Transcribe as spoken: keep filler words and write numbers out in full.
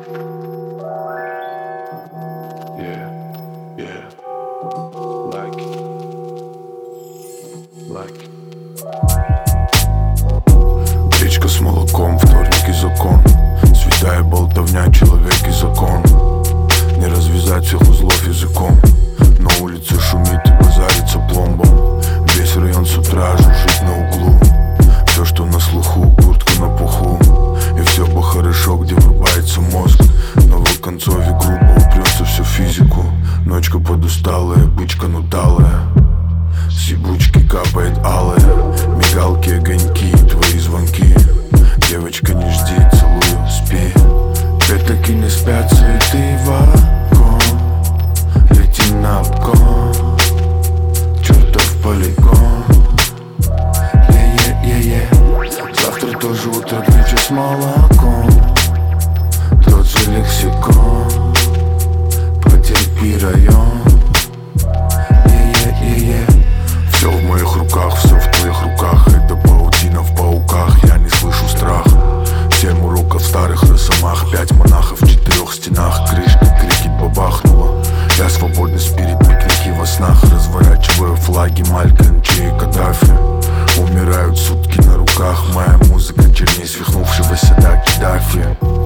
Yeah, yeah. Like, like. Печка с молоком, вторник и закон. Святая болтовня, человек и закон. Не развязать всех узлов языком. На улице шумит и базарится пломбом. Весь район с утра жужжит на углу. Все, что на слуху, куртка на пуху. И все бы хорошо, где врубается мозг. Но в концове грубо упрется всю физику. Ночка подусталая, бычка нуталая. С ебучки капает алая. Мигалки, огоньки, твои звонки. Девочка, не жди, целую, спи. Пятаки не спят, цветы вагон. Лети на обгон. Чертов полигон. Е-е-е-е. Завтра тоже утро, греча с молоком. Тот же лексикон. Потерпи район. Е-е-е-е. Все в моих руках, все в твоих руках. Это паутина в пауках, я не слышу страх. Семь уроков старых росомах. Пять монахов в четырех стенах. Крышка крикет бабахнула. Я свободный спирит, пикники во снах. Разворачиваю флаги Малькольм, Че и Каддафи. Умирают сутки на руках. Моя музыка черней свихнувшегося Даки Даффи.